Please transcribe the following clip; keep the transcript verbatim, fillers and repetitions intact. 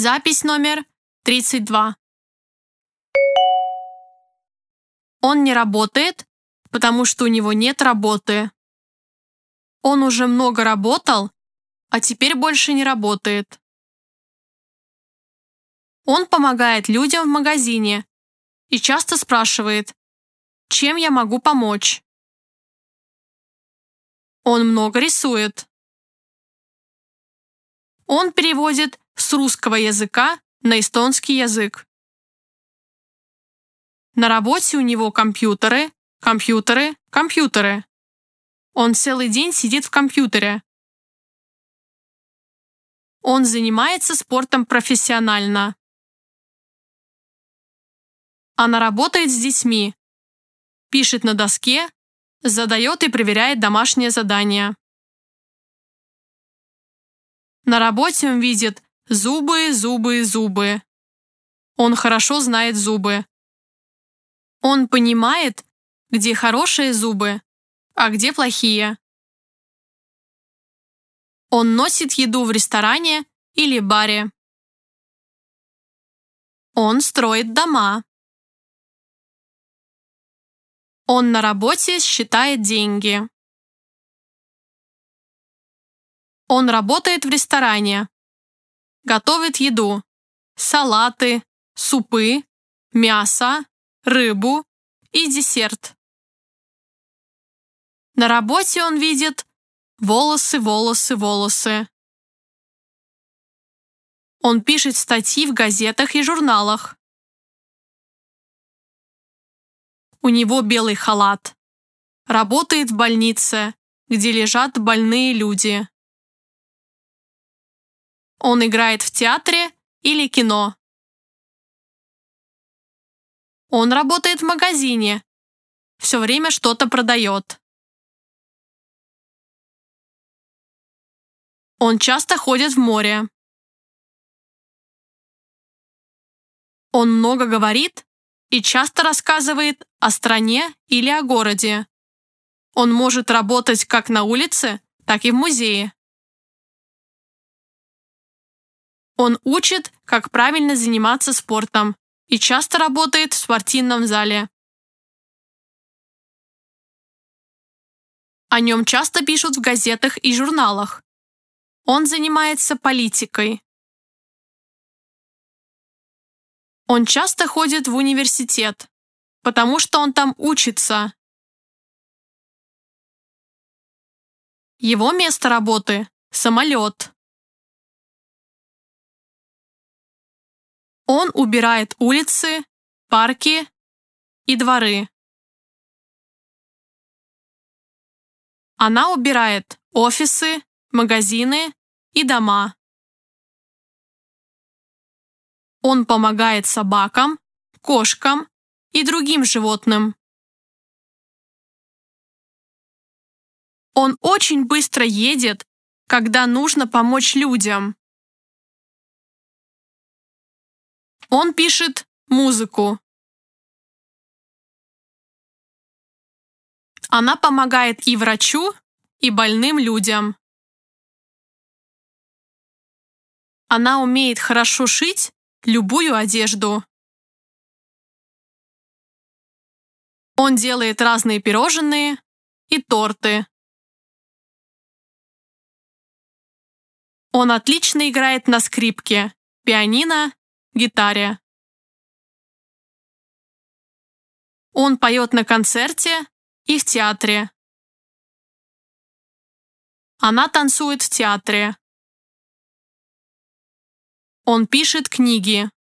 Запись номер тридцать два. Он не работает, потому что у него нет работы. Он уже много работал, а теперь больше не работает. Он помогает людям в магазине и часто спрашивает, чем я могу помочь. Он много рисует. Он переводит с русского языка на эстонский язык. На работе у него компьютеры, компьютеры, компьютеры. Он целый день сидит в компьютере. Он занимается спортом профессионально. Она работает с детьми, пишет на доске, задает и проверяет домашние задания. На работе он видит зубы, зубы, зубы. Он хорошо знает зубы. Он понимает, где хорошие зубы, а где плохие. Он носит еду в ресторане или баре. Он строит дома. Он на работе считает деньги. Он работает в ресторане. Готовит еду. Салаты, супы, мясо, рыбу и десерт. На работе он видит волосы, волосы, волосы. Он пишет статьи в газетах и журналах. У него белый халат. Работает в больнице, где лежат больные люди. Он играет в театре или кино. Он работает в магазине. Все время что-то продает. Он часто ходит в море. Он много говорит и часто рассказывает о стране или о городе. Он может работать как на улице, так и в музее. Он учит, как правильно заниматься спортом, и часто работает в спортивном зале. О нем часто пишут в газетах и журналах. Он занимается политикой. Он часто ходит в университет, потому что он там учится. Его место работы – самолет. Он убирает улицы, парки и дворы. Она убирает офисы, магазины и дома. Он помогает собакам, кошкам и другим животным. Он очень быстро едет, когда нужно помочь людям. Он пишет музыку. Она помогает и врачу, и больным людям. Она умеет хорошо шить любую одежду. Он делает разные пирожные и торты. Он отлично играет на скрипке, пианино, гитаре. Он поет на концерте и в театре. Она танцует в театре. Он пишет книги.